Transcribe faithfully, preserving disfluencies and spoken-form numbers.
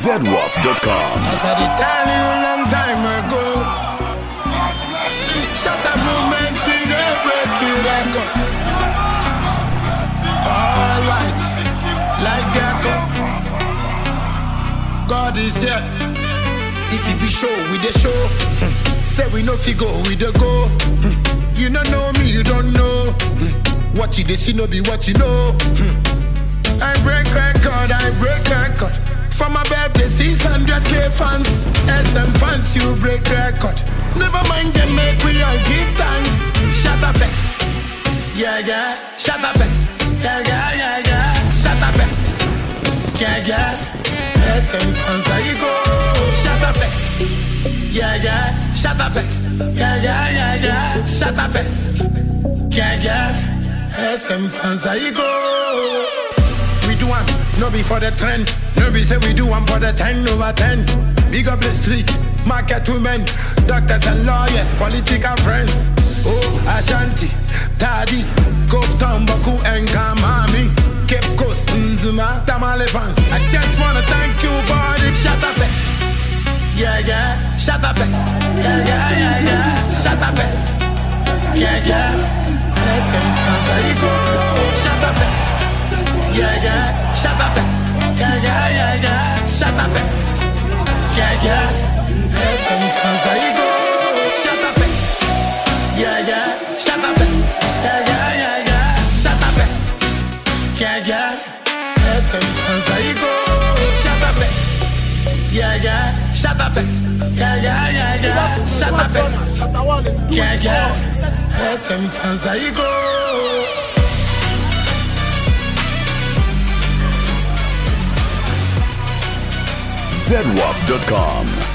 zedwap dot com. I said it tell you a long time ago. Shut up, movement, big and break it record. Alright, like Gecko. God is here. If you be show, we the show. Say we no figure, we the go. You don't know me, you don't know. What you dey see no be what you know. I break record, I break record. For my birthday, six hundred K fans. S M fans, you break record. Never mind them, make we all give thanks. Shut up, X. Yeah, yeah. Shut up, X. Yeah, yeah, yeah, yeah. Shut up, X. Yeah, yeah. S M fans, how you go? Shut up, X. Yeah, yeah. Shut up, X. Yeah, yeah, yeah, yeah. Shut up, X. Yeah, yeah. S M fans, how you go? We do one, no be for the trend. No be say we do one for the ten over ten. Big up the street, market women, doctors and lawyers, political friends. Oh, Ashanti, Tadi, Cove Town, Baku and Kamami, Cape Coast, Nzuma, Tamale fans. I just wanna thank you for the shut up face. Yeah, yeah, shut up face. Yeah, yeah, yeah, yeah, shut up face. Yeah, yeah, S M fans, how you go? Shut up face. Yeah, yeah, shut up face. Yeah, yeah, yeah, yeah, shut up face. Yeah, yeah, S M fans, how you go? Shut up face. Yeah, yeah, shut up face. Yeah, yeah, yeah, yeah, shut up face. Yeah, yeah, S M fans, how you go? Shut up face. Yeah, yeah, shut up face. Yeah, yeah, yeah, yeah, shut up face. Yeah, yeah, S M fans, how you go? zedwap dot com.